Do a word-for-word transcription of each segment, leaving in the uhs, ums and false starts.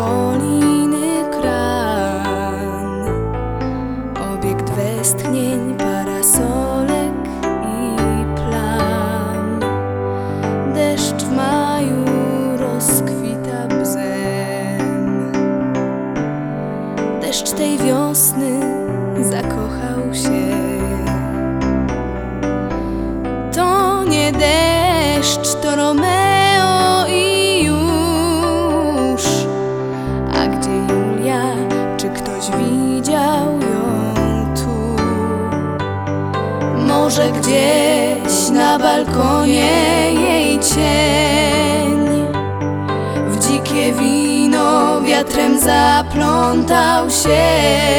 Poliny kran, obiekt westchnień, parasolek i plam. Deszcz w maju rozkwita bzem. Deszcz tej wiosny zakochał się. To nie deszcz, to Romeo i już. A gdzie Julia? Czy ktoś widział ją tu? Może gdzieś na balkonie jej cień w dzikie wino wiatrem zaplątał się.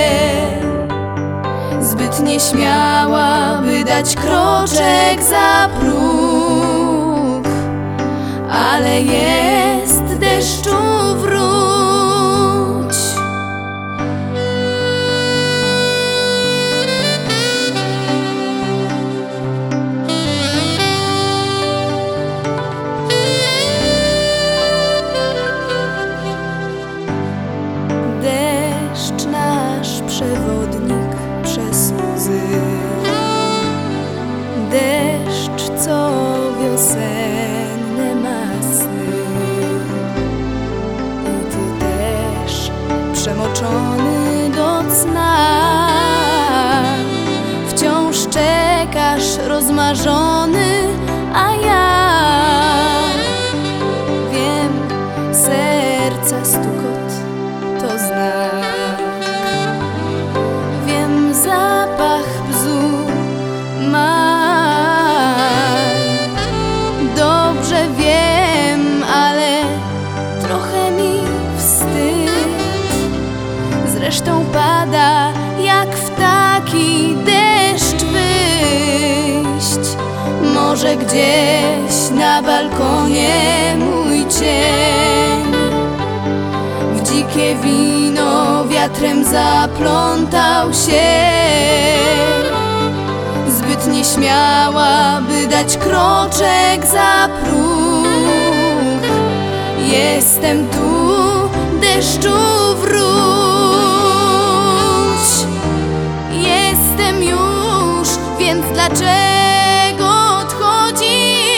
Zbyt nieśmiała, by dać kroczek za próg, ale jest deszczu wróć. Deszcz nasz przewodnik przez łzy, deszcz, co wiosenne ma sny. I ty też, przemoczony do cna, wciąż czekasz rozmarzony, a ja wiem, serca stukot to znak. Wiem, zapach bzu maj. Dobrze wiem, ale trochę mi wstyd. Zresztą pada jak w taki deszcz wyjść. Może gdzieś na balkonie mój cień w dzikie wino wiatrem zaplątał się. Zbyt nieśmiała, by dać kroczek za próg. Jestem tu, deszczu wróć. Jestem już, więc dlaczego odchodzisz?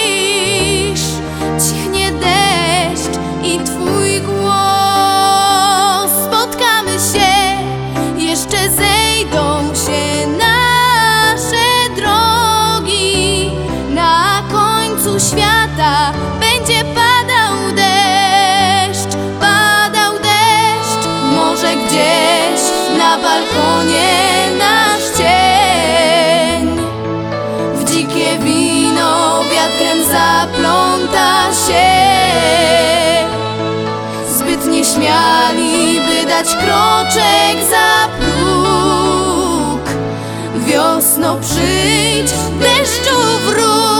Cichnie deszcz i twój głos. Spotkamy się, jeszcze zejdą się nasze drogi. Na końcu świata będzie padał deszcz, padał deszcz. Może gdzieś na balkonie nasz cień w dzikie wino wiatrem zapląta się. Zbyt nieśmiali, by dać kroczek za próg. Wiosno, przyjdź, deszczu wróć.